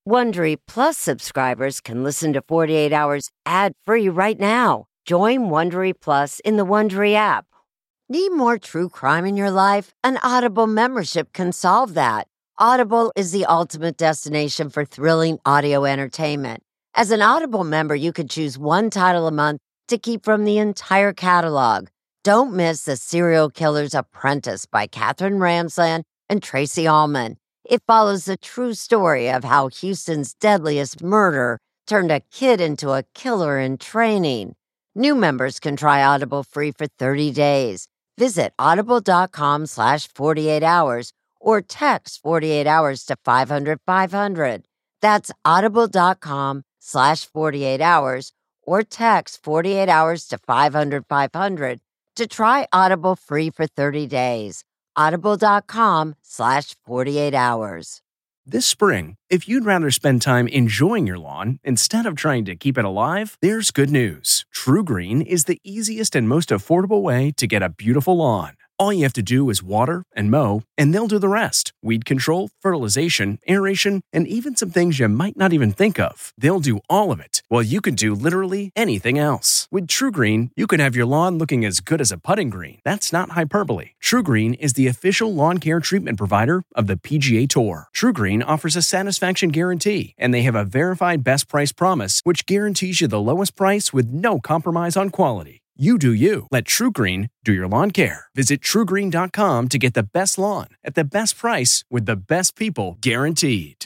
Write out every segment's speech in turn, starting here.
Wondery Plus subscribers can listen to 48 Hours ad-free right now. Join Wondery Plus in the Wondery app. Need more true crime in your life? An Audible membership can solve that. Audible is the ultimate destination for thrilling audio entertainment. As an Audible member, you can choose one title a month to keep from the entire catalog. Don't miss The Serial Killer's Apprentice by Katherine Ramsland and Tracy Ullman. It follows the true story of how Houston's deadliest murder turned a kid into a killer in training. New members can try Audible free for 30 days. Visit audible.com/48 hours or text 48 hours to 500-500. That's audible.com/48 hours or text 48 hours to 500-500 to try Audible free for 30 days. Audible.com/48 hours. This spring, if you'd rather spend time enjoying your lawn instead of trying to keep it alive, there's good news. True Green is the easiest and most affordable way to get a beautiful lawn. All you have to do is water and mow, and they'll do the rest. Weed control, fertilization, aeration, and even some things you might not even think of. They'll do all of it, while you can do literally anything else. With True Green, you can have your lawn looking as good as a putting green. That's not hyperbole. True Green is the official lawn care treatment provider of the PGA Tour. True Green offers a satisfaction guarantee, and they have a verified best price promise, which guarantees you the lowest price with no compromise on quality. You do you. Let True Green do your lawn care. Visit TrueGreen.com to get the best lawn at the best price with the best people guaranteed.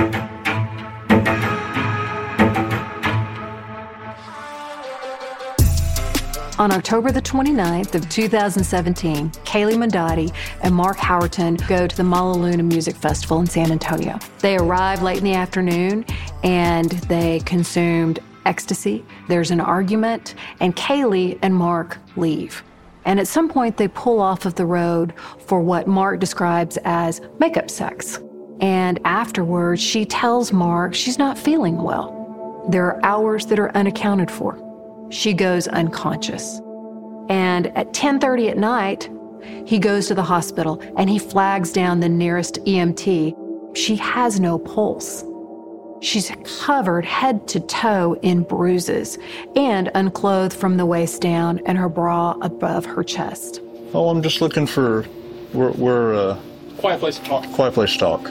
On October the 29th of 2017, Kaylee Mondotti and Mark Howerton go to the Malaluna Music Festival in San Antonio. They arrive late in the afternoon and they consumed ecstasy. There's an argument, and Kaylee and Mark leave. And at some point, they pull off of the road for what Mark describes as makeup sex. And afterwards, she tells Mark she's not feeling well. There are hours that are unaccounted for. She goes unconscious. And at 10:30 at night, he goes to the hospital and he flags down the nearest EMT. She has no pulse. She's covered head to toe in bruises and unclothed from the waist down and her bra above her chest. Oh, I'm just looking for, we're quiet place to talk. Quiet place to talk.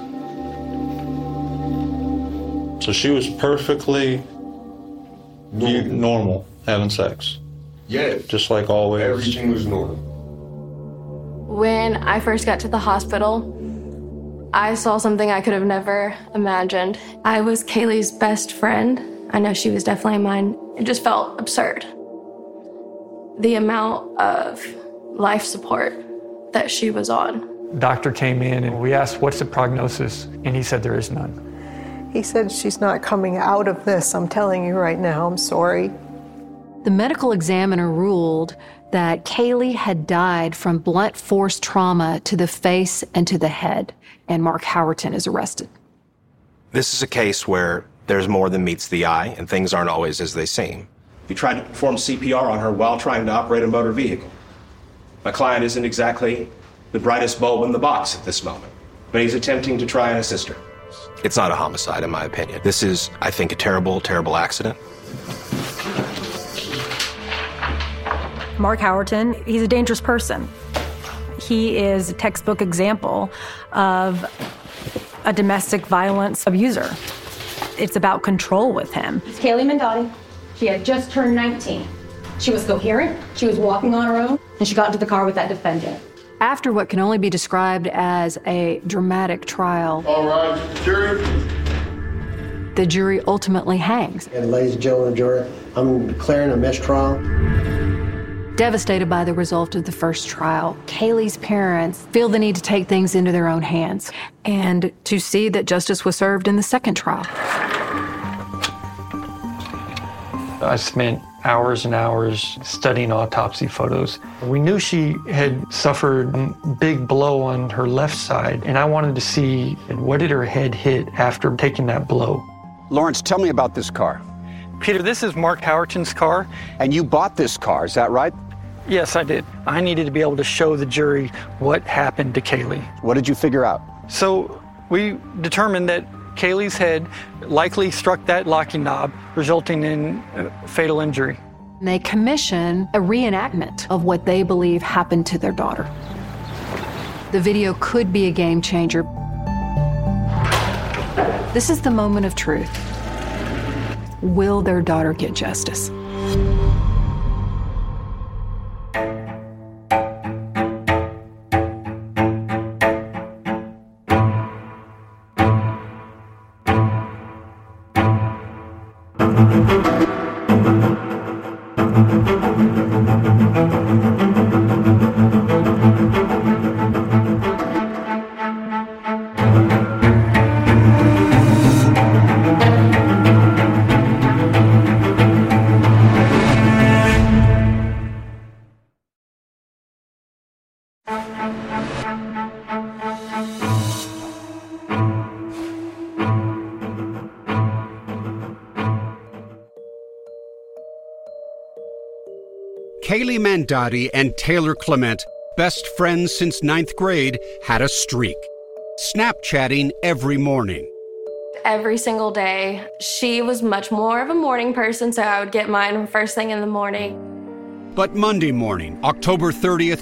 So she was perfectly normal having sex? Yeah. Just like always? Everything was normal. When I first got to the hospital, I saw something I could have never imagined. I was Kaylee's best friend. I know she was definitely mine. It just felt absurd. The amount of life support that she was on. Doctor came in and we asked, what's the prognosis? And he said there is none. He said, she's not coming out of this. I'm telling you right now, I'm sorry. The medical examiner ruled that Kaylee had died from blunt force trauma to the face and to the head, and Mark Howerton is arrested. This is a case where there's more than meets the eye, and things aren't always as they seem. We tried to perform CPR on her while trying to operate a motor vehicle. My client isn't exactly the brightest bulb in the box at this moment, but he's attempting to try and assist her. It's not a homicide, in my opinion. This is, I think, a terrible, terrible accident. Mark Howerton, he's a dangerous person. He is a textbook example of a domestic violence abuser. It's about control with him. It's Kaylee Mondotti. She had just turned 19. She was coherent, she was walking on her own, and she got into the car with that defendant. After what can only be described as a dramatic trial, All right, jury. the jury ultimately hangs. And ladies and gentlemen of the jury, I'm declaring a mistrial. Devastated by the result of the first trial, Kaylee's parents feel the need to take things into their own hands and to see that justice was served in the second trial. I spent hours and hours studying autopsy photos. We knew she had suffered a big blow on her left side, and I wanted to see what did her head hit after taking that blow. Lawrence, tell me about this car. Peter, this is Mark Howerton's car. And you bought this car, is that right? Yes, I did. I needed to be able to show the jury what happened to Kaylee. What did you figure out? So we determined that Kaylee's head likely struck that locking knob, resulting in fatal injury. They commission a reenactment of what they believe happened to their daughter. The video could be a game changer. This is the moment of truth. Will their daughter get justice? Kaylee Mandotti and Taylor Clement, best friends since 9th grade, had a streak. Snapchatting every morning. Every single day. She was much more of a morning person, so I would get mine first thing in the morning. But Monday morning, October 30th,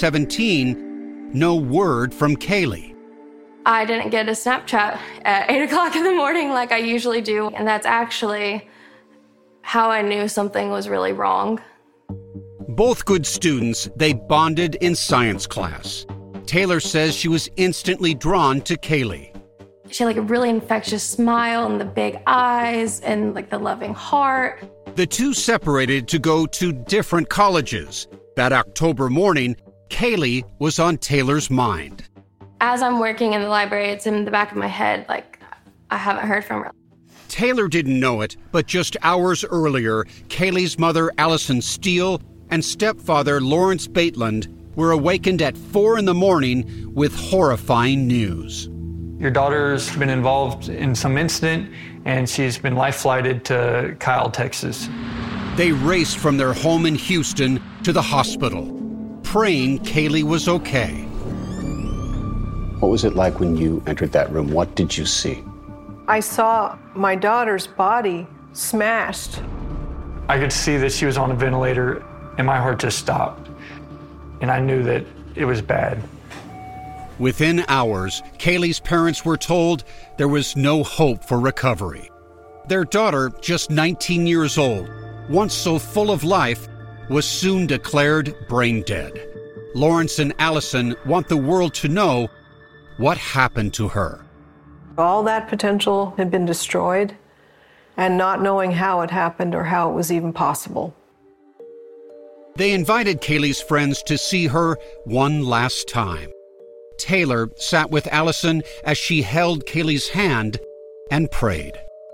2017, no word from Kaylee. I didn't get a Snapchat at 8 o'clock in the morning like I usually do, and that's actually how I knew something was really wrong. Both good students, they bonded in science class. Taylor says she was instantly drawn to Kaylee. She had like a really infectious smile and the big eyes and like the loving heart. The two separated to go to different colleges. That October morning, Kaylee was on Taylor's mind. As I'm working in the library, it's in the back of my head, like I haven't heard from her. Taylor didn't know it, but just hours earlier, Kaylee's mother, Allison Steele, and stepfather, Lawrence Baitland, were awakened at 4 a.m. with horrifying news. Your daughter's been involved in some incident, and she's been life-flighted to Kyle, Texas. They raced from their home in Houston to the hospital, praying Kaylee was okay. What was it like when you entered that room? What did you see? I saw my daughter's body smashed. I could see that she was on a ventilator, and my heart just stopped. And I knew that it was bad. Within hours, Kaylee's parents were told there was no hope for recovery. Their daughter, just 19 years old, once so full of life, was soon declared brain dead. Lawrence and Allison want the world to know what happened to her. All that potential had been destroyed, and not knowing how it happened or how it was even possible. They invited Kaylee's friends to see her one last time. Taylor sat with Allison as she held Kaylee's hand and prayed.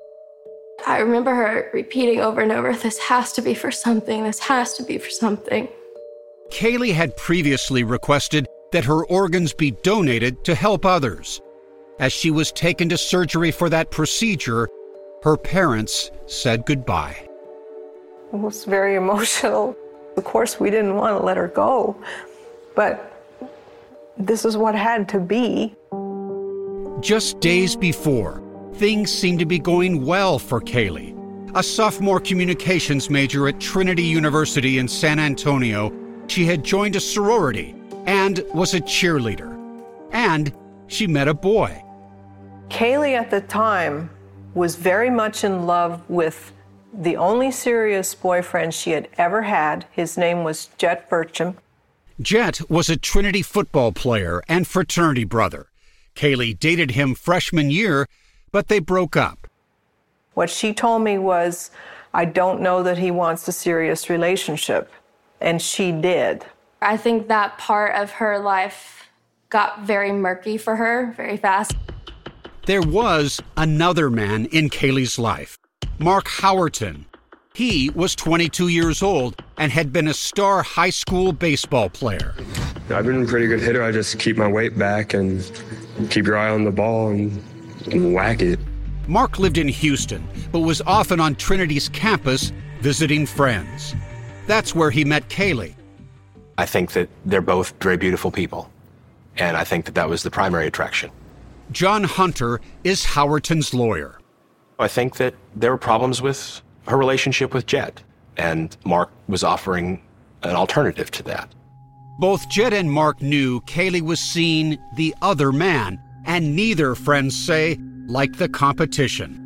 I remember her repeating over and over, this has to be for something, this has to be for something. Kaylee had previously requested that her organs be donated to help others. As she was taken to surgery for that procedure, her parents said goodbye. It was very emotional. Of course, we didn't want to let her go, but this is what had to be. Just days before, things seemed to be going well for Kaylee. A sophomore communications major at Trinity University in San Antonio, she had joined a sorority and was a cheerleader. And she met a boy. Kaylee at the time was very much in love with the only serious boyfriend she had ever had. His name was Jet Burcham. Jet was a Trinity football player and fraternity brother. Kaylee dated him freshman year, but they broke up. What she told me was, I don't know that he wants a serious relationship. And she did. I think that part of her life got very murky for her very fast. There was another man in Kaylee's life, Mark Howerton. He was 22 years old and had been a star high school baseball player. I've been a pretty good hitter. I just keep my weight back and keep your eye on the ball and whack it. Mark lived in Houston, but was often on Trinity's campus visiting friends. That's where he met Kaylee. I think that they're both very beautiful people, and I think that that was the primary attraction. John Hunter is Howerton's lawyer. I think that there were problems with her relationship with Jet, and Mark was offering an alternative to that. Both Jet and Mark knew Kaylee was seeing the other man, and neither, friends say, liked the competition.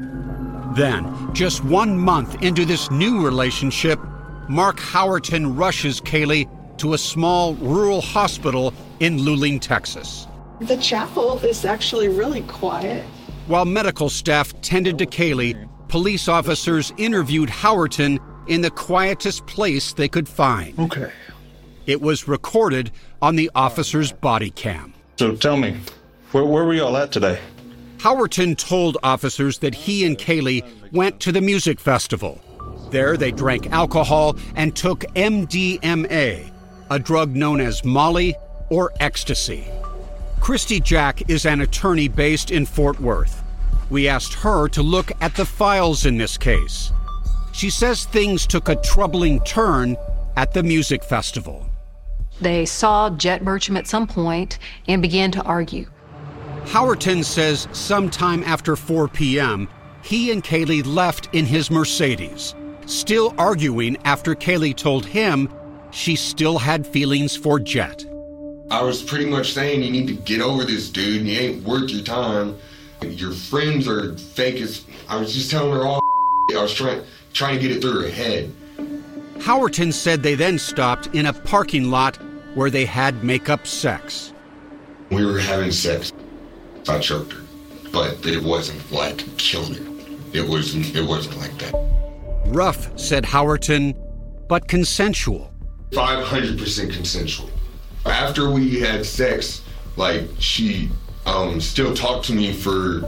Then, just 1 month into this new relationship, Mark Howerton rushes Kaylee to a small rural hospital in Luling, Texas. The chapel is actually really quiet. While medical staff tended to Kaylee, police officers interviewed Howerton in the quietest place they could find. Okay. It was recorded on the officer's body cam. So tell me, where were y'all at today? Howerton told officers that he and Kaylee went to the music festival. There they drank alcohol and took MDMA, a drug known as Molly or ecstasy. Christy Jack is an attorney based in Fort Worth. We asked her to look at the files in this case. She says things took a troubling turn at the music festival. They saw Jet Burcham at some point and began to argue. Howerton says sometime after 4 p.m., he and Kaylee left in his Mercedes, still arguing after Kaylee told him she still had feelings for Jet. I was pretty much saying you need to get over this, dude. You ain't worth your time. Your friends are fake as... I was just telling her all I was trying to get it through her head. Howerton said they then stopped in a parking lot where they had make-up sex. We were having sex. I choked her, but it wasn't like killing her. It wasn't like that. Rough, said Howerton, but consensual. 500% consensual. After we had sex, like, she still talked to me for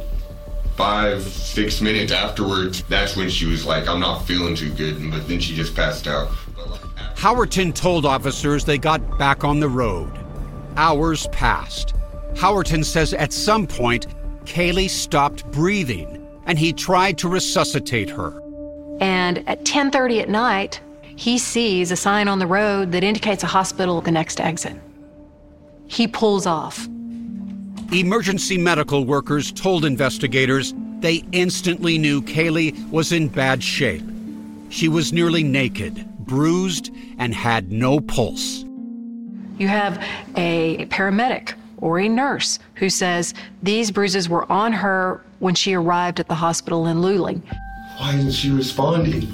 5-6 minutes afterwards. That's when she was like, I'm not feeling too good, but then she just passed out. Howerton told officers they got back on the road. Hours passed. Howerton says at some point, Kaylee stopped breathing, and he tried to resuscitate her. And at 10:30 at night, he sees a sign on the road that indicates a hospital at the next exit. He pulls off. Emergency medical workers told investigators they instantly knew Kaylee was in bad shape. She was nearly naked, bruised, and had no pulse. You have a paramedic or a nurse who says these bruises were on her when she arrived at the hospital in Luling. Why isn't she responding?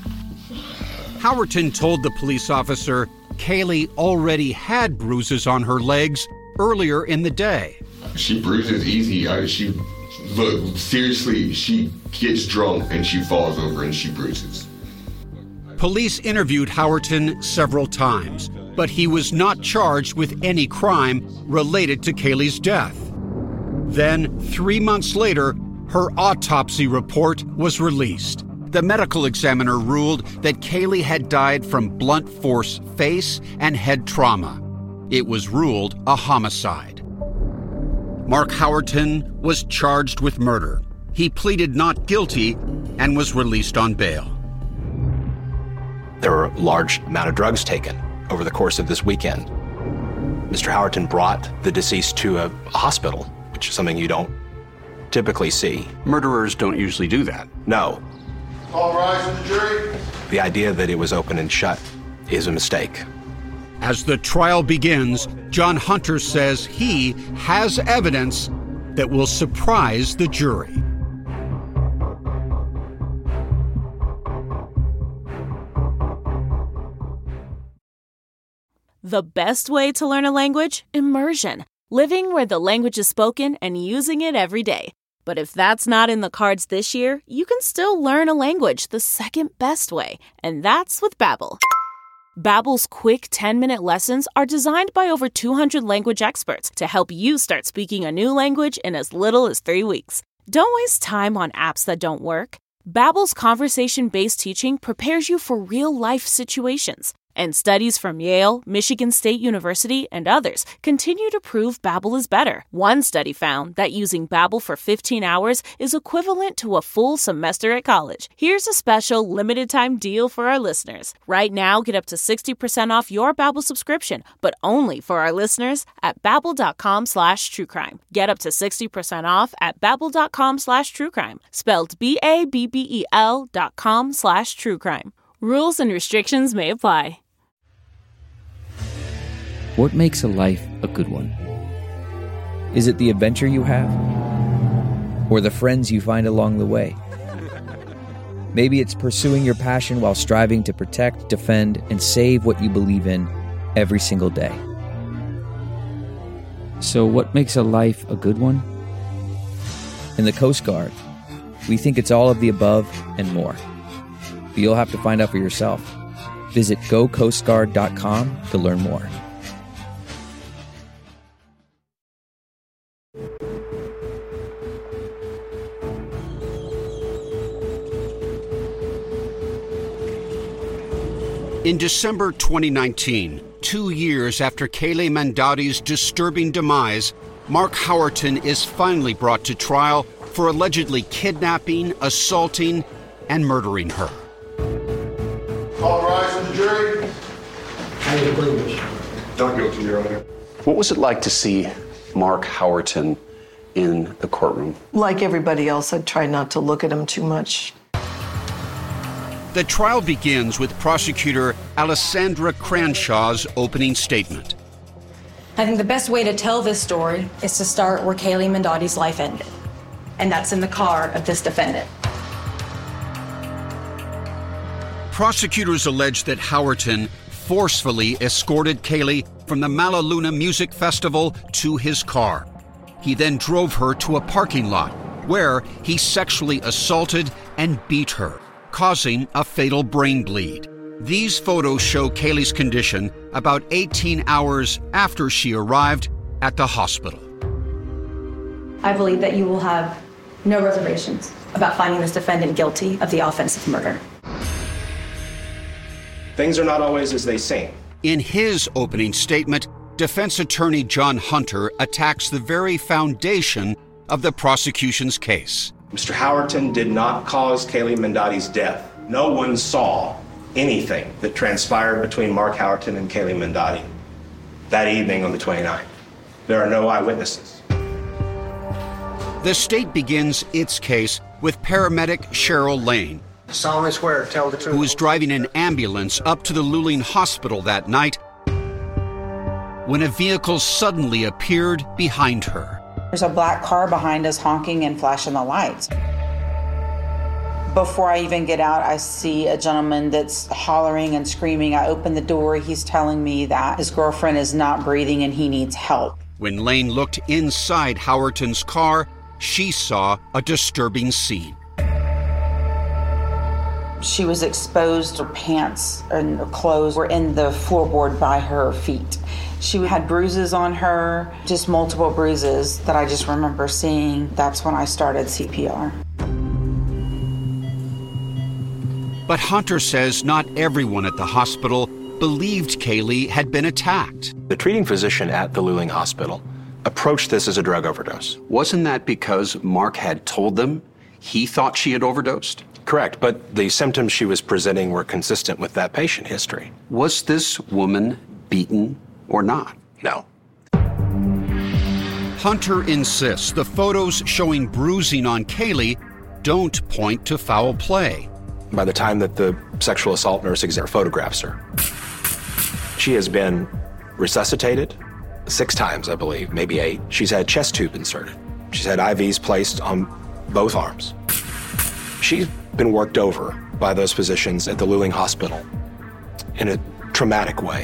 Howerton told the police officer Kaylee already had bruises on her legs earlier in the day. She bruises easy. Look, seriously, she gets drunk and she falls over and she bruises. Police interviewed Howerton several times, but he was not charged with any crime related to Kaylee's death. Then, 3 months later, her autopsy report was released. The medical examiner ruled that Kaylee had died from blunt force face and head trauma. It was ruled a homicide. Mark Howerton was charged with murder. He pleaded not guilty and was released on bail. There were a large amount of drugs taken over the course of this weekend. Mr. Howerton brought the deceased to a hospital, which is something you don't typically see. Murderers don't usually do that. No. All rise to the jury. The idea that it was open and shut is a mistake. As the trial begins, John Hunter says he has evidence that will surprise the jury. The best way to learn a language? Immersion. Living where the language is spoken and using it every day. But if that's not in the cards this year, you can still learn a language the second best way, and that's with Babbel. Babbel's quick 10-minute lessons are designed by over 200 language experts to help you start speaking a new language in as little as 3 weeks. Don't waste time on apps that don't work. Babbel's conversation-based teaching prepares you for real-life situations. And studies from Yale, Michigan State University, and others continue to prove Babbel is better. One study found that using Babbel for 15 hours is equivalent to a full semester at college. Here's a special limited-time deal for our listeners. Right now, get up to 60% off your Babbel subscription, but only for our listeners at Babbel.com/truecrime. Get up to 60% off at Babbel.com/truecrime. Spelled BABBEL.com/truecrime. Rules and restrictions may apply. What makes a life a good one? Is it the adventure you have? Or the friends you find along the way? Maybe it's pursuing your passion while striving to protect, defend, and save what you believe in every single day. So what makes a life a good one? In the Coast Guard, we think it's all of the above and more. But you'll have to find out for yourself. Visit GoCoastGuard.com to learn more. In December 2019, 2 years after Kaylee Mandotti's disturbing demise, Mark Howerton is finally brought to trial for allegedly kidnapping, assaulting, and murdering her. All rise for the jury. How do you plead this? Not guilty, Your Honor. What was it like to see Mark Howerton in the courtroom? Like everybody else, I'd try not to look at him too much. The trial begins with prosecutor Alessandra Cranshaw's opening statement. I think the best way to tell this story is to start where Kaylee Mandotti's life ended. And that's in the car of this defendant. Prosecutors allege that Howerton forcefully escorted Kaylee from the Malaluna Music Festival to his car. He then drove her to a parking lot where he sexually assaulted and beat her, causing a fatal brain bleed. These photos show Kaylee's condition about 18 hours after she arrived at the hospital. I believe that you will have no reservations about finding this defendant guilty of the offense of murder. Things are not always as they seem. In his opening statement, defense attorney John Hunter attacks the very foundation of the prosecution's case. Mr. Howerton did not cause Kaylee Mandotti's death. No one saw anything that transpired between Mark Howerton and Kaylee Mandotti that evening on the 29th. There are no eyewitnesses. The state begins its case with paramedic Cheryl Lane, Solemnly swear, tell the truth. who was driving an ambulance up to the Luling Hospital that night when a vehicle suddenly appeared behind her. There's a black car behind us honking and flashing the lights. Before I even get out, I see a gentleman that's hollering and screaming. I open the door. He's telling me that his girlfriend is not breathing and he needs help. When Lane looked inside Howerton's car, she saw a disturbing scene. She was exposed. Her pants and her clothes were in the floorboard by her feet. She had bruises on her, just multiple bruises that I just remember seeing. That's when I started CPR. But Hunter says not everyone at the hospital believed Kaylee had been attacked. The treating physician at the Luling Hospital approached this as a drug overdose. Wasn't that because Mark had told them he thought she had overdosed? Correct, but the symptoms she was presenting were consistent with that patient history. Was this woman beaten or not? No. Hunter insists the photos showing bruising on Kaylee don't point to foul play. By the time that the sexual assault nurse photographs her, she has been resuscitated 6 times, I believe, maybe 8. She's had chest tube inserted. She's had IVs placed on both arms. She's been worked over by those physicians at the Luling Hospital in a traumatic way.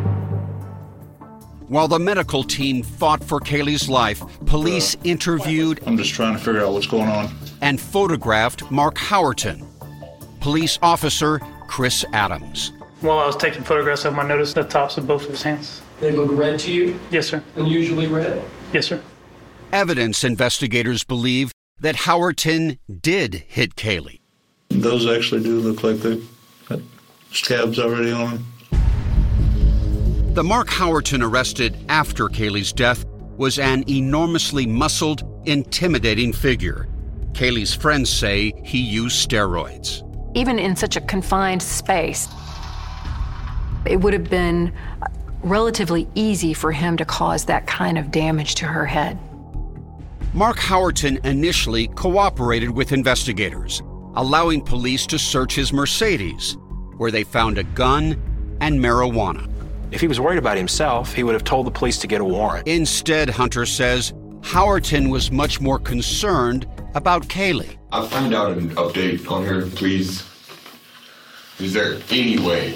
While the medical team fought for Kaylee's life, police interviewed I'm just trying to figure out what's going on. And photographed Mark Howerton. Police officer Chris Adams. While I was taking photographs of him, I noticed the tops of both of his hands. They look red to you? Yes, sir. Unusually red? Yes, sir. Evidence investigators believe that Howerton did hit Kaylee. Those actually do look like they got scabs already on them. The Mark Howerton arrested after Kaylee's death was an enormously muscled, intimidating figure. Kaylee's friends say he used steroids. Even in such a confined space, it would have been relatively easy for him to cause that kind of damage to her head. Mark Howerton initially cooperated with investigators, allowing police to search his Mercedes, where they found a gun and marijuana. If he was worried about himself, he would have told the police to get a warrant. Instead, Hunter says, Howerton was much more concerned about Kaylee. I'll find out an update on her, please. Is there any way?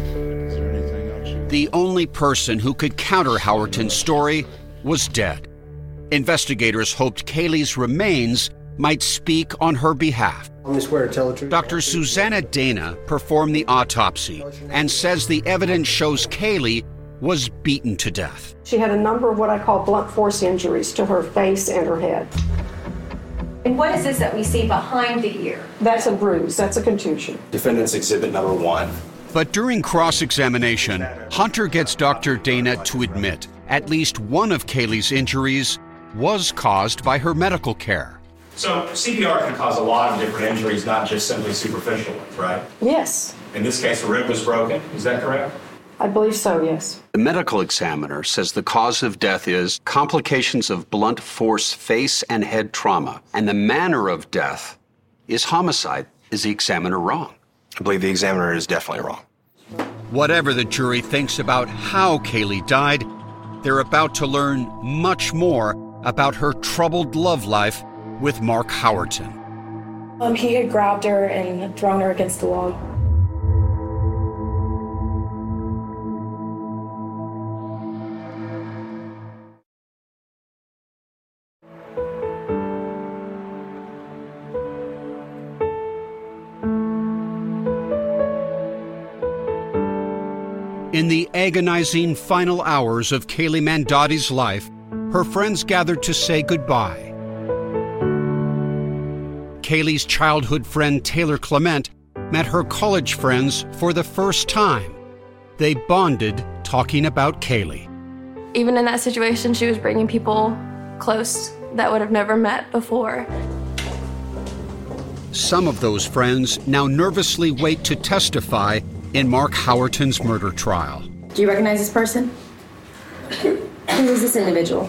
The only person who could counter Howerton's story was dead. Investigators hoped Kaylee's remains might speak on her behalf. I swear to tell the truth. Dr. Susanna Dana performed the autopsy and says the evidence shows Kaylee was beaten to death. She had a number of what I call blunt force injuries to her face and her head. And what is this that we see behind the ear? That's a bruise. That's a contusion. Defendant's exhibit number 1. But during cross-examination, Hunter gets Dr. Dana to admit at least one of Kaylee's injuries was caused by her medical care. So CPR can cause a lot of different injuries, not just simply superficial ones, right? Yes, In this case, the rib was broken. Is that correct? I believe so, yes. The medical examiner says the cause of death is complications of blunt force face and head trauma, and the manner of death is homicide. Is the examiner wrong? I believe the examiner is definitely wrong. Whatever the jury thinks about how Kaylee died, they're about to learn much more about her troubled love life with Mark Howerton. He had grabbed her and thrown her against the wall. In the agonizing final hours of Kaylee Mandotti's life, her friends gathered to say goodbye. Kaylee's childhood friend Taylor Clement met her college friends for the first time. They bonded talking about Kaylee. Even in that situation, she was bringing people close that would have never met before. Some of those friends now nervously wait to testify in Mark Howerton's murder trial. Do you recognize this person? Who is this individual?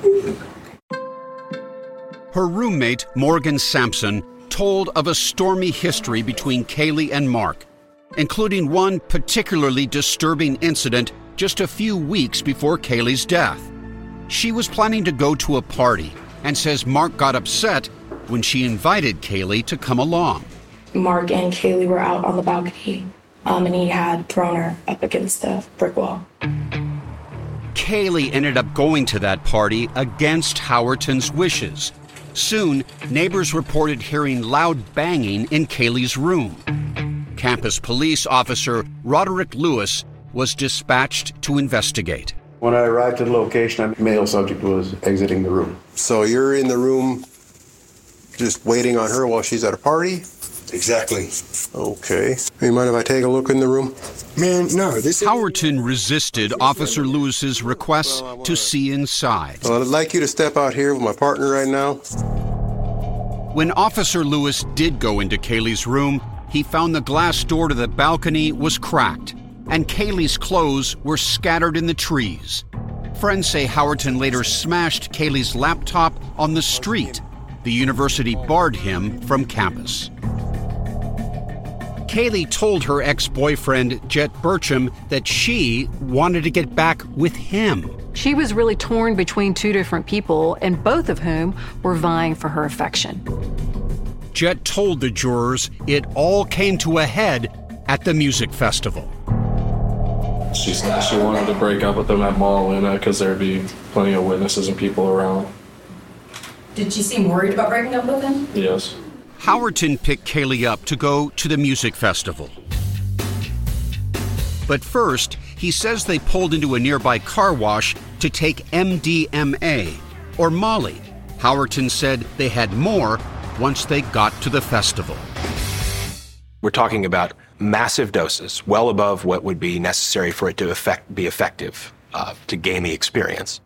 Her roommate, Morgan Sampson, told of a stormy history between Kaylee and Mark, including one particularly disturbing incident just a few weeks before Kaylee's death. She was planning to go to a party and says Mark got upset when she invited Kaylee to come along. Mark and Kaylee were out on the balcony, and he had thrown her up against the brick wall. Kaylee ended up going to that party against Howerton's wishes. Soon, neighbors reported hearing loud banging in Kaylee's room. Campus police officer Roderick Lewis was dispatched to investigate. When I arrived at the location, a male subject was exiting the room. So you're in the room just waiting on her while she's at a party? Exactly. Okay. You mind if I take a look in the room? Man, no, this is... Howerton resisted Officer Lewis's request to see inside. Well, I'd like you to step out here with my partner right now. When Officer Lewis did go into Kaylee's room, he found the glass door to the balcony was cracked, and Kaylee's clothes were scattered in the trees. Friends say Howerton later smashed Kaylee's laptop on the street. The university barred him from campus. Kaylee told her ex-boyfriend, Jet Burcham, that she wanted to get back with him. She was really torn between two different people, and both of whom were vying for her affection. Jet told the jurors it all came to a head at the music festival. She wanted to break up with him at Mall Luna because there'd be plenty of witnesses and people around. Did she seem worried about breaking up with him? Yes. Howerton picked Kaylee up to go to the music festival. But first, he says they pulled into a nearby car wash to take MDMA, or Molly. Howerton said they had more once they got to the festival. We're talking about massive doses, well above what would be necessary for it to be effective, to gain the experience.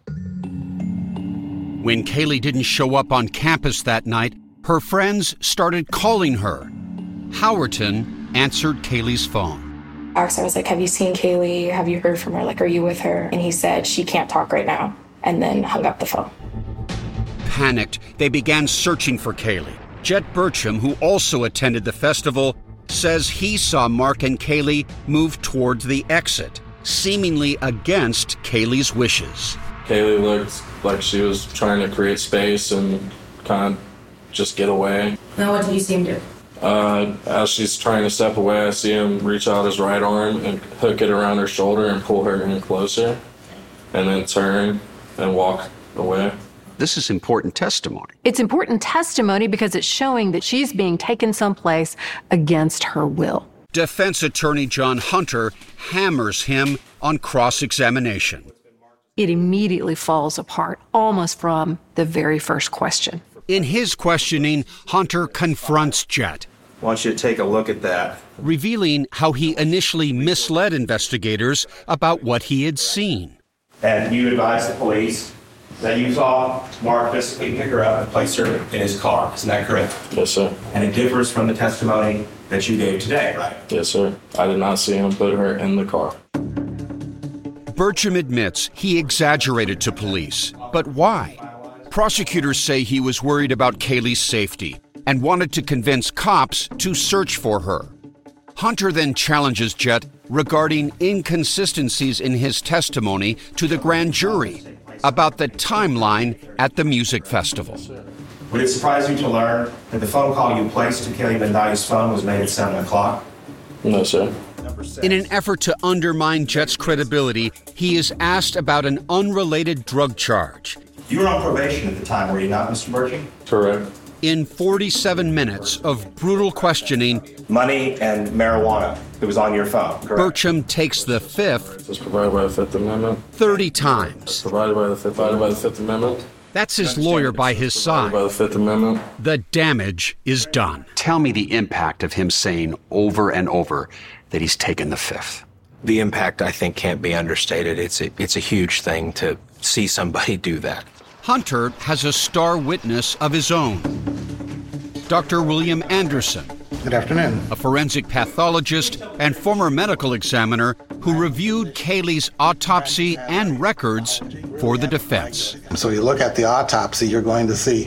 When Kaylee didn't show up on campus that night, her friends started calling her. Howerton answered Kaylee's phone. I was like, have you seen Kaylee? Have you heard from her? Like, are you with her? And he said, she can't talk right now, and then hung up the phone. Panicked, they began searching for Kaylee. Jet Burcham, who also attended the festival, says he saw Mark and Kaylee move towards the exit, seemingly against Kaylee's wishes. Kaylee looked like she was trying to create space and kind of just get away. Now what do you see him do? As she's trying to step away, I see him reach out his right arm and hook it around her shoulder and pull her in closer, and then turn and walk away. This is important testimony. It's important testimony because it's showing that she's being taken someplace against her will. Defense attorney John Hunter hammers him on cross-examination. It immediately falls apart, almost from the very first question. In his questioning, Hunter confronts Jet. I want you to take a look at that. Revealing how he initially misled investigators about what he had seen. And you advised the police that you saw Mark physically pick her up and place her in his car. Isn't that correct? Yes, sir. And it differs from the testimony that you gave today, right? Yes, sir. I did not see him put her in the car. Burcham admits he exaggerated to police. But why? Prosecutors say he was worried about Kaylee's safety and wanted to convince cops to search for her. Hunter then challenges Jet regarding inconsistencies in his testimony to the grand jury about the timeline at the music festival. Would it surprise you to learn that the phone call you placed to Kaylee Mondotti's phone was made at 7 o'clock? No, sir. In an effort to undermine Jet's credibility, he is asked about an unrelated drug charge. You were on probation at the time, were you not, Mr. Burcham? Correct. In 47 minutes of brutal questioning, money and marijuana that was on your phone, correct? Burcham takes the fifth, It's provided by the Fifth Amendment. 30 times. Provided by the Fifth Amendment. That's his lawyer by his side. By the Fifth Amendment. The damage is done. Tell me the impact of him saying over and over that he's taken the fifth. The impact, I think, can't be understated. It's a huge thing to see somebody do that. Hunter has a star witness of his own. Dr. William Anderson. Good afternoon. A forensic pathologist and former medical examiner who reviewed Kaylee's autopsy and records for the defense. So you look at the autopsy, you're going to see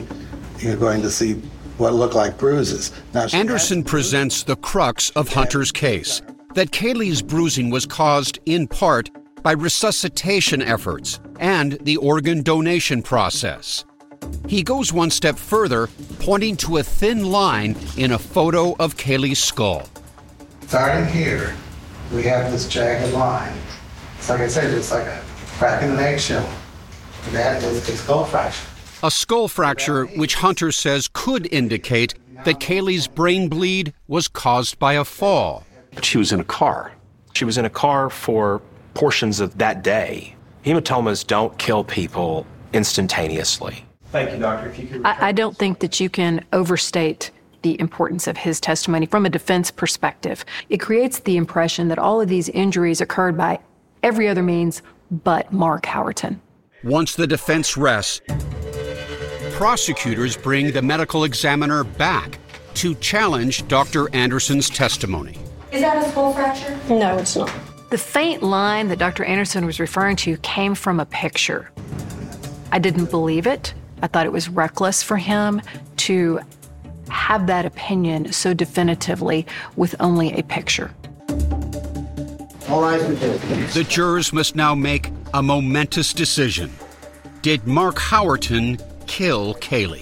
what look like bruises. Now, Anderson presents the crux of Hunter's case, that Kaylee's bruising was caused in part by resuscitation efforts and the organ donation process. He goes one step further, pointing to a thin line in a photo of Kaylee's skull. starting here, we have this jagged line. It's like I said, it's like a crack in an eggshell. That is a skull fracture. A skull fracture which Hunter says could indicate that Kaylee's brain bleed was caused by a fall. But she was in a car. She was in a car for portions of that day. Hematomas don't kill people instantaneously. Thank you, Doctor. If you could I don't think that you can overstate the importance of his testimony from a defense perspective. It creates the impression that all of these injuries occurred by every other means but Mark Howerton. Once the defense rests, prosecutors bring the medical examiner back to challenge Dr. Anderson's testimony. Is that a skull fracture? No, it's not. The faint line that Dr. Anderson was referring to came from a picture. I didn't believe it. I thought it was reckless for him to have that opinion so definitively with only a picture. All right, The jurors must now make a momentous decision. Did Mark Howerton kill Kaylee?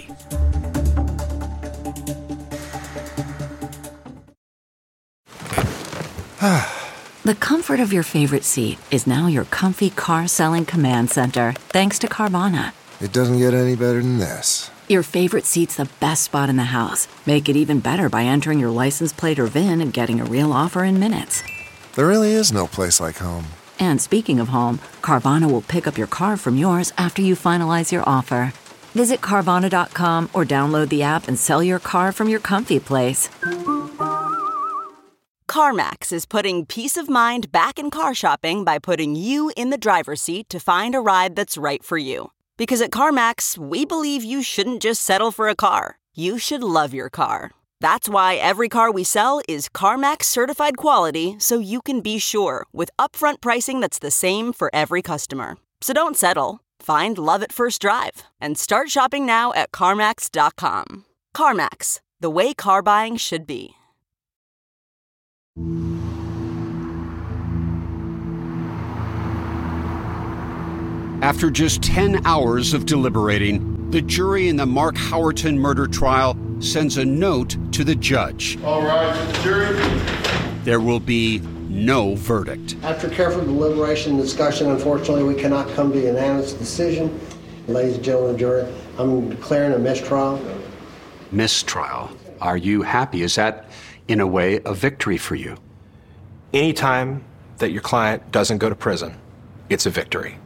The comfort of your favorite seat is now your comfy car selling command center, thanks to Carvana. It doesn't get any better than this. Your favorite seat's the best spot in the house. Make it even better by entering your license plate or VIN and getting a real offer in minutes. There really is no place like home. And speaking of home, Carvana will pick up your car from yours after you finalize your offer. Visit Carvana.com or download the app and sell your car from your comfy place. CarMax is putting peace of mind back in car shopping by putting you in the driver's seat to find a ride that's right for you. Because at CarMax, we believe you shouldn't just settle for a car. You should love your car. That's why every car we sell is CarMax certified quality, so you can be sure with upfront pricing that's the same for every customer. So don't settle. Find love at first drive and start shopping now at CarMax.com. CarMax, the way car buying should be. After just 10 hours of deliberating, the jury in the Mark Howerton murder trial sends a note to the judge. All right, to the jury. There will be no verdict. After careful deliberation and discussion, unfortunately, we cannot come to a unanimous decision. Ladies and gentlemen of the jury, I'm declaring a mistrial. Mistrial. Are you happy? Is that, in a way, a victory for you? Anytime that your client doesn't go to prison, it's a victory.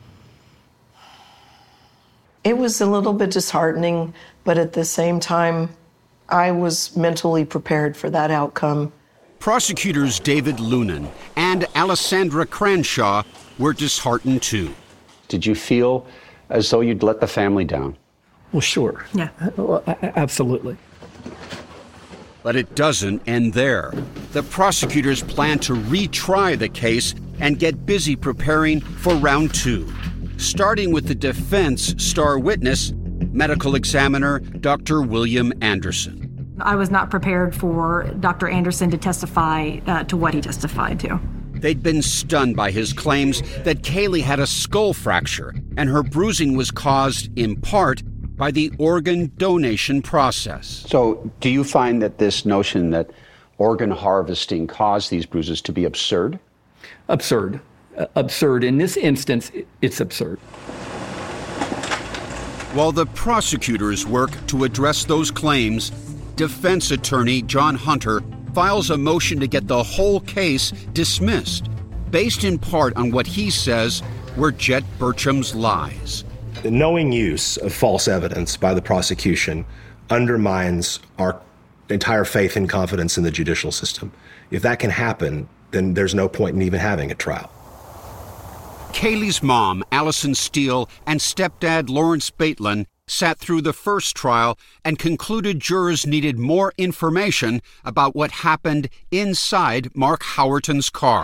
It was a little bit disheartening, but at the same time, I was mentally prepared for that outcome. Prosecutors David Lunan and Alessandra Cranshaw were disheartened too. Did you feel as though you'd let the family down? Well, sure. Yeah. Well, absolutely. But it doesn't end there. The prosecutors plan to retry the case and get busy preparing for round two, starting with the defense star witness, medical examiner Dr. William Anderson. I was not prepared for Dr. Anderson to testify to what he testified to. They'd been stunned by his claims that Kaylee had a skull fracture and her bruising was caused, in part, by the organ donation process. So, do you find that this notion that organ harvesting caused these bruises to be absurd? Absurd. Absurd. In this instance, it's absurd. While the prosecutors work to address those claims, defense attorney John Hunter files a motion to get the whole case dismissed, based in part on what he says were Jet Burcham's lies. The knowing use of false evidence by the prosecution undermines our entire faith and confidence in the judicial system. If that can happen, then there's no point in even having a trial. Kaylee's mom, Allison Steele, and stepdad, Lawrence Bateman, sat through the first trial and concluded jurors needed more information about what happened inside Mark Howerton's car.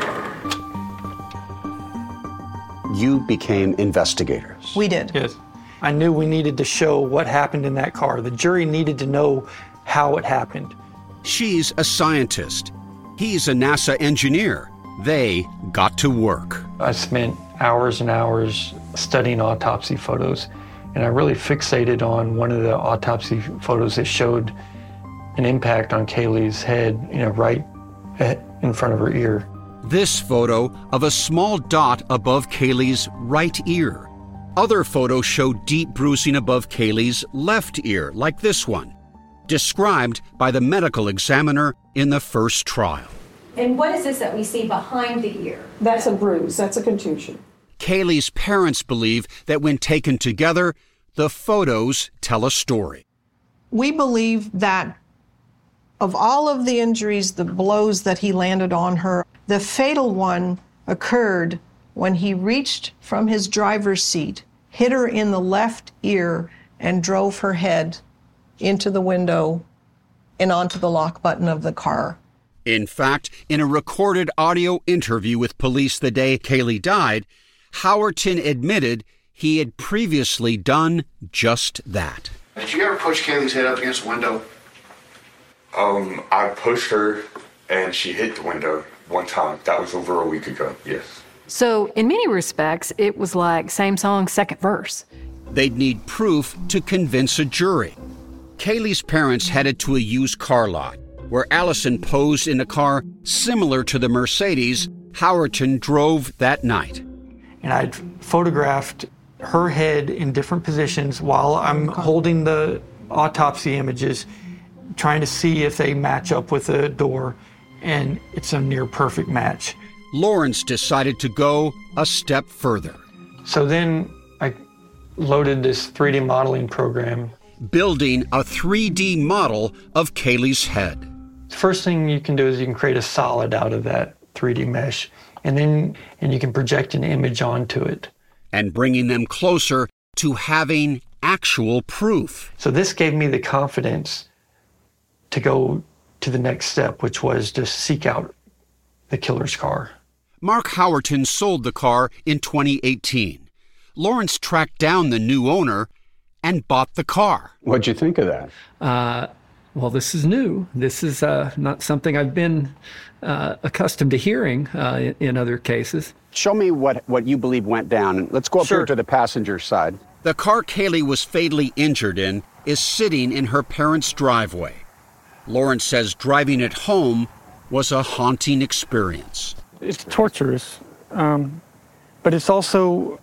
You became investigators. We did. Yes. I knew we needed to show what happened in that car. The jury needed to know how it happened. She's a scientist. He's a NASA engineer. They got to work. I spent hours and hours studying autopsy photos, and I really fixated on one of the autopsy photos that showed an impact on Kaylee's head, right in front of her ear. This photo of a small dot above Kaylee's right ear. Other photos show deep bruising above Kaylee's left ear, like this one, described by the medical examiner in the first trial. And what is this that we see behind the ear? That's a bruise. That's a contusion. Kaylee's parents believe that when taken together, the photos tell a story. We believe that of all of the injuries, the blows that he landed on her, the fatal one occurred when he reached from his driver's seat, hit her in the left ear, and drove her head into the window and onto the lock button of the car. In fact, in a recorded audio interview with police the day Kaylee died, Howerton admitted he had previously done just that. Did you ever push Kaylee's head up against the window? I pushed her and she hit the window one time. That was over a week ago, yes. So, in many respects, it was like same song, second verse. They'd need proof to convince a jury. Kaylee's parents headed to a used car lot, where Allison posed in a car similar to the Mercedes Howerton drove that night. And I'd photographed her head in different positions while I'm holding the autopsy images, trying to see if they match up with the door, and it's a near perfect match. Lawrence decided to go a step further. So then I loaded this 3D modeling program. Building a 3D model of Kaylee's head. First thing you can do is you can create a solid out of that 3D mesh, and you can project an image onto it. And bringing them closer to having actual proof. So this gave me the confidence to go to the next step, which was to seek out the killer's car. Mark Howerton sold the car in 2018. Lawrence tracked down the new owner and bought the car. What'd you think of that? Well, this is new. This is not something I've been accustomed to hearing in other cases. Show me what you believe went down. Let's go up here to the passenger side. The car Kaylee was fatally injured in is sitting in her parents' driveway. Lawrence says driving it home was a haunting experience. It's torturous, but it's also,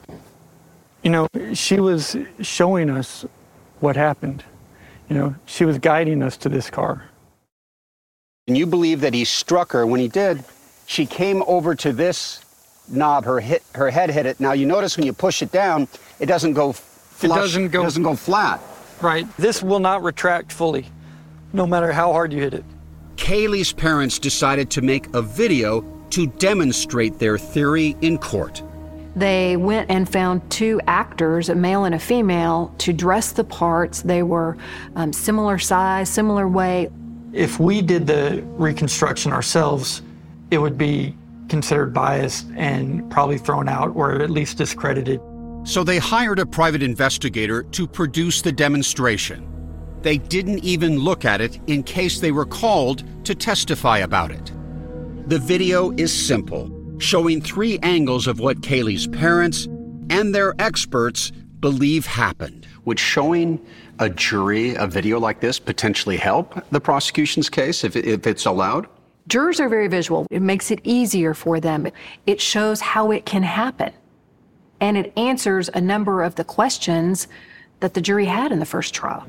she was showing us what happened. She was guiding us to this car. And you believe that he struck her. When he did, she came over to this knob. Her head hit it. Now you notice when you push it down, it doesn't go flush. It doesn't go flat. Right. This will not retract fully, no matter how hard you hit it. Kaylee's parents decided to make a video to demonstrate their theory in court. They went and found 2 actors, a male and a female, to dress the parts. They were similar size, similar weight. If we did the reconstruction ourselves, it would be considered biased and probably thrown out or at least discredited. So they hired a private investigator to produce the demonstration. They didn't even look at it in case they were called to testify about it. The video is simple, showing 3 angles of what Kaylee's parents and their experts believe happened. Would showing a jury a video like this potentially help the prosecution's case if it's allowed? Jurors are very visual. It makes it easier for them. It shows how it can happen. And it answers a number of the questions that the jury had in the first trial.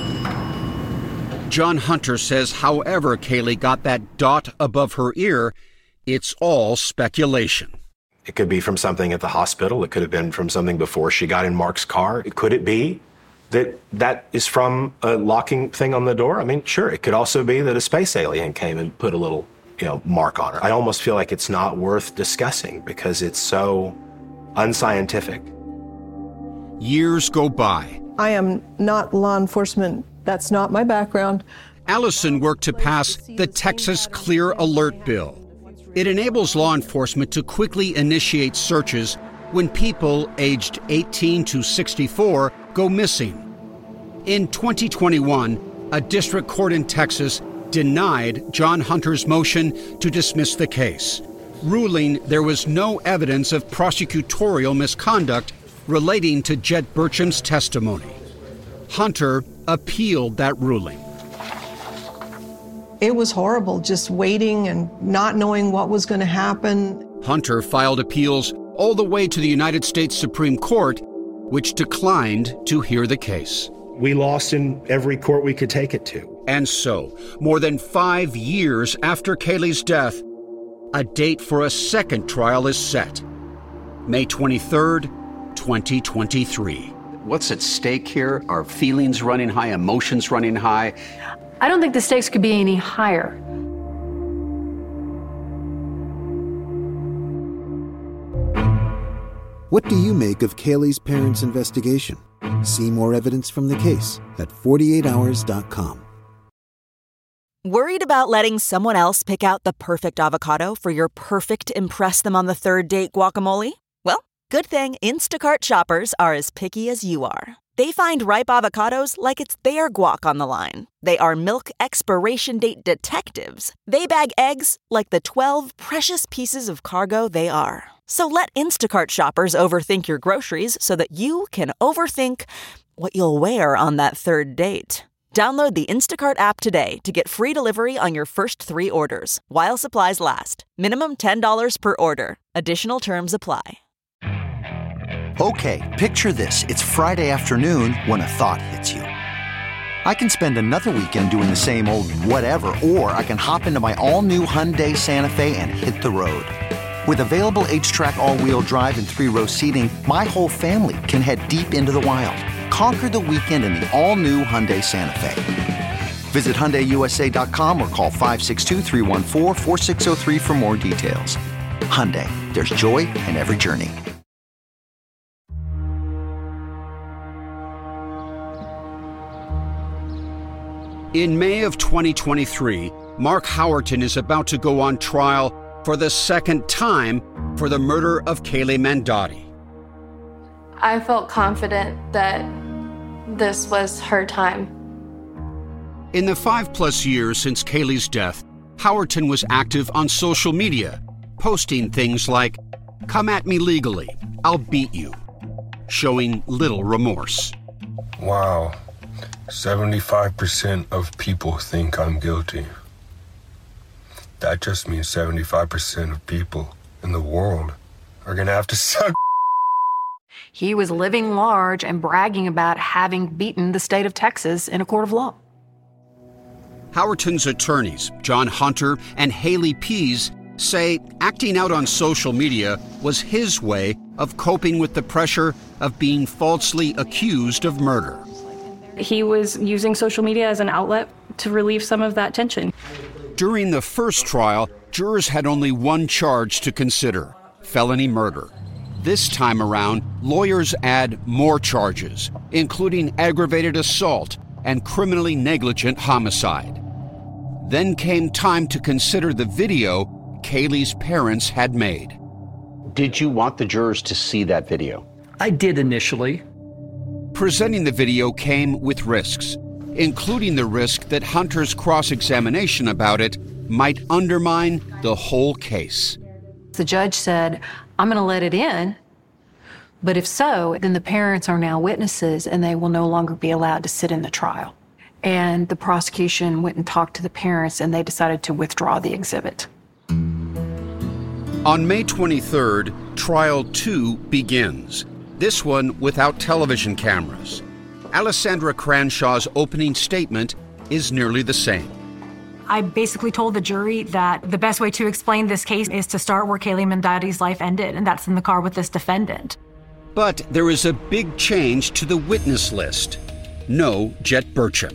John Hunter says however Kaylee got that dot above her ear, it's all speculation. It could be from something at the hospital. It could have been from something before she got in Mark's car. Could it be that is from a locking thing on the door? I mean, sure. It could also be that a space alien came and put a little, mark on her. I almost feel like it's not worth discussing because it's so unscientific. Years go by. I am not law enforcement. That's not my background. Allison worked to pass the Texas Clear Alert Bill. It enables law enforcement to quickly initiate searches when people aged 18 to 64 go missing. In 2021, a district court in Texas denied John Hunter's motion to dismiss the case, ruling there was no evidence of prosecutorial misconduct relating to Jet Burcham's testimony. Hunter appealed that ruling. It was horrible, just waiting and not knowing what was going to happen. Hunter filed appeals all the way to the United States Supreme Court, which declined to hear the case. We lost in every court we could take it to. And so, more than 5 years after Kaylee's death, a date for a second trial is set. May 23rd, 2023. What's at stake here? Are feelings running high, emotions running high? I don't think the stakes could be any higher. What do you make of Kaylee's parents' investigation? See more evidence from the case at 48hours.com. Worried about letting someone else pick out the perfect avocado for your perfect impress them on the third date guacamole? Well, good thing Instacart shoppers are as picky as you are. They find ripe avocados like it's their guac on the line. They are milk expiration date detectives. They bag eggs like the 12 precious pieces of cargo they are. So let Instacart shoppers overthink your groceries so that you can overthink what you'll wear on that third date. Download the Instacart app today to get free delivery on your first 3 orders, while supplies last. Minimum $10 per order. Additional terms apply. Okay, picture this. It's Friday afternoon when a thought hits you. I can spend another weekend doing the same old whatever, or I can hop into my all-new Hyundai Santa Fe and hit the road. With available H-Track all-wheel drive and 3-row seating, my whole family can head deep into the wild. Conquer the weekend in the all-new Hyundai Santa Fe. Visit HyundaiUSA.com or call 562-314-4603 for more details. Hyundai, there's joy in every journey. In May of 2023, Mark Howerton is about to go on trial for the second time for the murder of Kaylee Mandotti. I felt confident that this was her time. In the 5+ years since Kaylee's death, Howerton was active on social media, posting things like, "Come at me legally, I'll beat you," showing little remorse. Wow, 75% of people think I'm guilty. That just means 75% of people in the world are gonna have to suck. He was living large and bragging about having beaten the state of Texas in a court of law. Howerton's attorneys, John Hunter and Haley Pease, say acting out on social media was his way of coping with the pressure of being falsely accused of murder. He was using social media as an outlet to relieve some of that tension. During the first trial, jurors had only one charge to consider: felony murder. This time around, lawyers add more charges, including aggravated assault and criminally negligent homicide. Then came time to consider the video Kaylee's parents had made. Did you want the jurors to see that video? I did initially. Presenting the video came with risks, including the risk that Hunter's cross-examination about it might undermine the whole case. The judge said, "I'm going to let it in, but if so, then the parents are now witnesses and they will no longer be allowed to sit in the trial." And the prosecution went and talked to the parents and they decided to withdraw the exhibit. On May 23rd, Trial 2 begins, this one without television cameras. Alessandra Cranshaw's opening statement is nearly the same. I basically told the jury that the best way to explain this case is to start where Kaylee Mandotti's life ended, and that's in the car with this defendant. But there is a big change to the witness list. No Jet Burcham.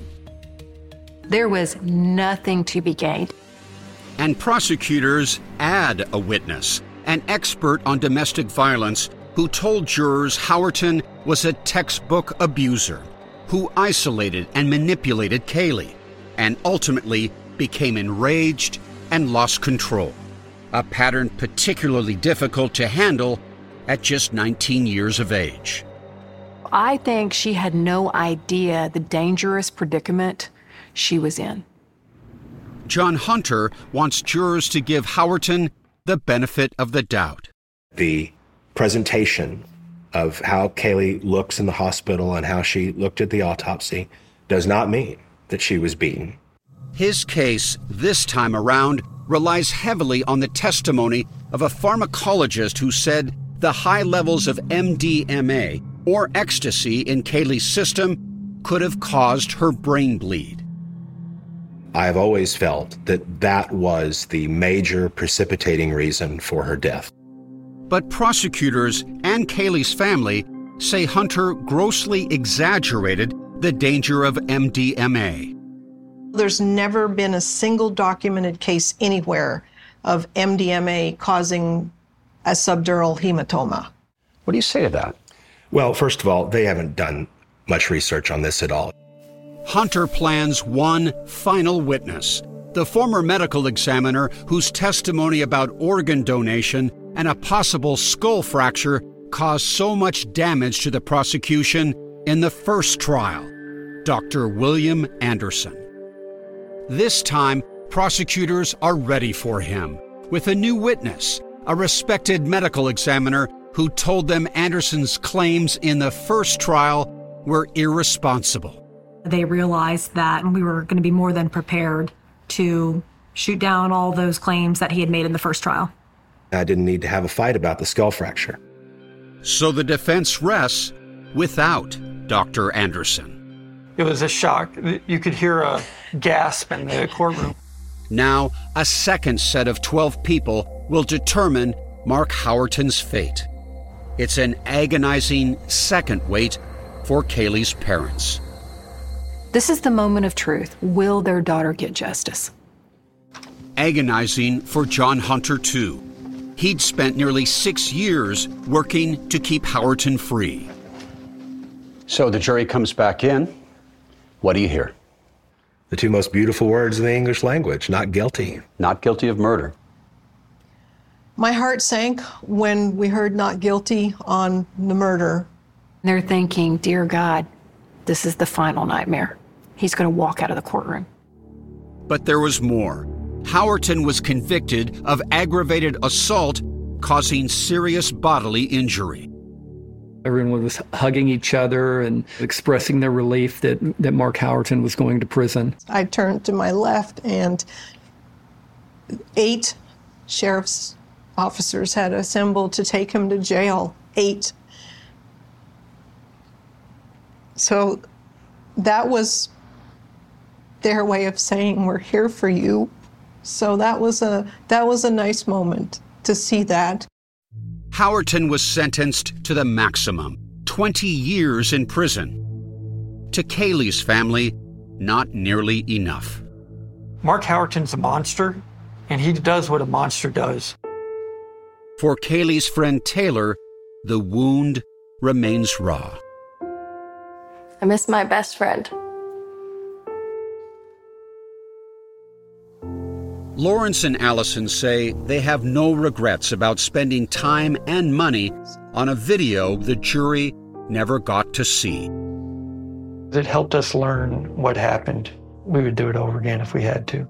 There was nothing to be gained. And prosecutors add a witness, an expert on domestic violence who told jurors Howerton was a textbook abuser, who isolated and manipulated Kaylee, and ultimately became enraged and lost control, a pattern particularly difficult to handle at just 19 years of age. I think she had no idea the dangerous predicament she was in. John Hunter wants jurors to give Howerton the benefit of the doubt. The presentation of how Kaylee looks in the hospital and how she looked at the autopsy does not mean that she was beaten. His case, this time around, relies heavily on the testimony of a pharmacologist who said the high levels of MDMA, or ecstasy, in Kaylee's system could have caused her brain bleed. I've always felt that that was the major precipitating reason for her death. But prosecutors and Kaylee's family say Hunter grossly exaggerated the danger of MDMA. There's never been a single documented case anywhere of MDMA causing a subdural hematoma. What do you say to that? Well, first of all, they haven't done much research on this at all. Hunter plans one final witness, the former medical examiner whose testimony about organ donation and a possible skull fracture caused so much damage to the prosecution in the first trial, Dr. William Anderson. This time, prosecutors are ready for him with a new witness, a respected medical examiner who told them Anderson's claims in the first trial were irresponsible. They realized that we were going to be more than prepared to shoot down all those claims that he had made in the first trial. I didn't need to have a fight about the skull fracture. So the defense rests without Dr. Anderson. It was a shock. You could hear a gasp in the courtroom. Now, a second set of 12 people will determine Mark Howerton's fate. It's an agonizing second wait for Kaylee's parents. This is the moment of truth. Will their daughter get justice? Agonizing for John Hunter, too. He'd spent nearly 6 years working to keep Howerton free. So the jury comes back in. What do you hear? The two most beautiful words in the English language, not guilty. Not guilty of murder. My heart sank when we heard not guilty on the murder. They're thinking, dear God, this is the final nightmare. He's going to walk out of the courtroom. But there was more. Howerton was convicted of aggravated assault causing serious bodily injury. Everyone was hugging each other and expressing their relief that Mark Howerton was going to prison. I turned to my left, and 8 sheriff's officers had assembled to take him to jail. 8. So that was their way of saying, we're here for you. So that was a nice moment to see that. Howerton was sentenced to the maximum, 20 years in prison. To Kaylee's family, not nearly enough. Mark Howerton's a monster, and he does what a monster does. For Kaylee's friend Taylor, the wound remains raw. I miss my best friend. Lawrence and Allison say they have no regrets about spending time and money on a video the jury never got to see. It helped us learn what happened. We would do it over again if we had to.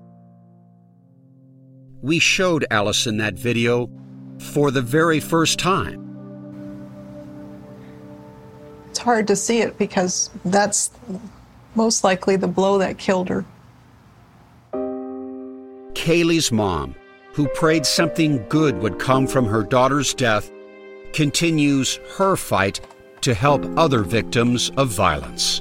We showed Allison that video for the very first time. It's hard to see it because that's most likely the blow that killed her. Kaylee's mom, who prayed something good would come from her daughter's death, continues her fight to help other victims of violence.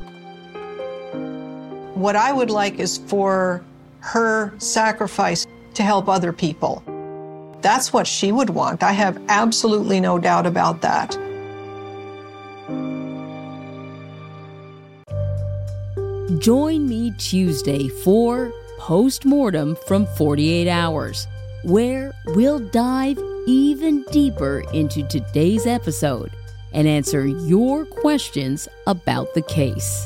What I would like is for her sacrifice to help other people. That's what she would want. I have absolutely no doubt about that. Join me Tuesday for Postmortem from 48 Hours, where we'll dive even deeper into today's episode and answer your questions about the case.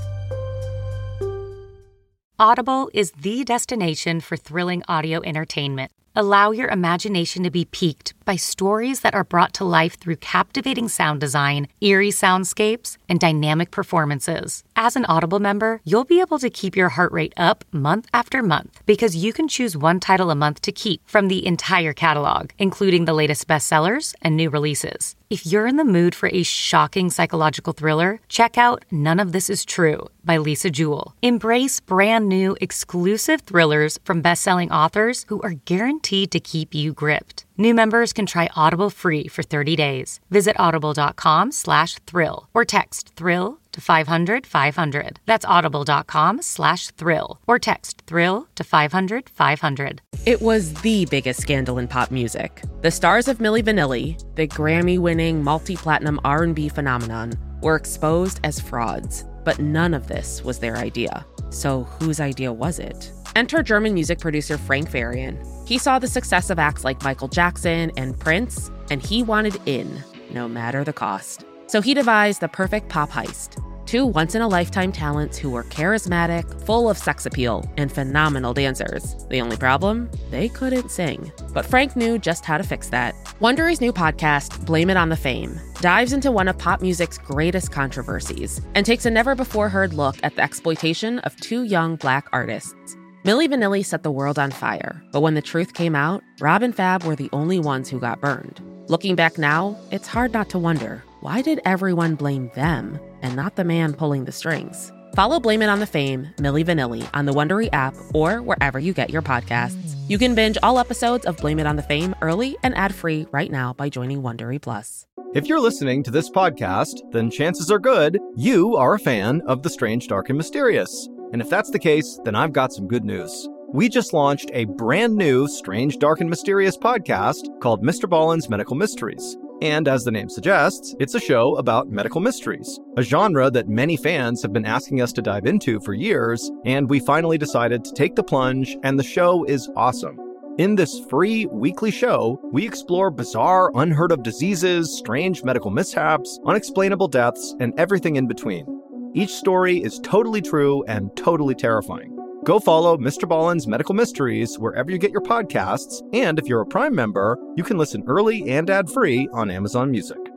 Audible is the destination for thrilling audio entertainment. Allow your imagination to be piqued by stories that are brought to life through captivating sound design, eerie soundscapes, and dynamic performances. As an Audible member, you'll be able to keep your heart rate up month after month because you can choose one title a month to keep from the entire catalog, including the latest bestsellers and new releases. If you're in the mood for a shocking psychological thriller, check out None of This Is True by Lisa Jewell. Embrace brand new exclusive thrillers from best-selling authors who are guaranteed to keep you gripped. New members can try Audible free for 30 days. Visit audible.com/thrill or text thrill to 500-500. That's audible.com/thrill or text thrill to 500-500. It was the biggest scandal in pop music. The stars of Milli Vanilli, the Grammy-winning multi-platinum R&B phenomenon, were exposed as frauds. But none of this was their idea. So whose idea was it? Enter German music producer Frank Farian. He saw the success of acts like Michael Jackson and Prince, and he wanted in, no matter the cost. So he devised the perfect pop heist. 2 once-in-a-lifetime talents who were charismatic, full of sex appeal, and phenomenal dancers. The only problem? They couldn't sing. But Frank knew just how to fix that. Wondery's new podcast, Blame It on the Fame, dives into one of pop music's greatest controversies and takes a never-before-heard look at the exploitation of 2 young Black artists. Milli Vanilli set the world on fire, but when the truth came out, Rob and Fab were the only ones who got burned. Looking back now, it's hard not to wonder, why did everyone blame them and not the man pulling the strings? Follow Blame It on the Fame, Milli Vanilli on the Wondery app or wherever you get your podcasts. You can binge all episodes of Blame It on the Fame early and ad-free right now by joining Wondery Plus. If you're listening to this podcast, then chances are good you are a fan of The Strange, Dark, and Mysterious. And if that's the case, then I've got some good news. We just launched a brand new Strange, Dark, and Mysterious podcast called Mr. Ballen's Medical Mysteries. And as the name suggests, it's a show about medical mysteries, a genre that many fans have been asking us to dive into for years, and we finally decided to take the plunge, and the show is awesome. In this free weekly show, we explore bizarre, unheard of diseases, strange medical mishaps, unexplainable deaths, and everything in between. Each story is totally true and totally terrifying. Go follow Mr. Ballen's Medical Mysteries wherever you get your podcasts, and if you're a Prime member, you can listen early and ad-free on Amazon Music.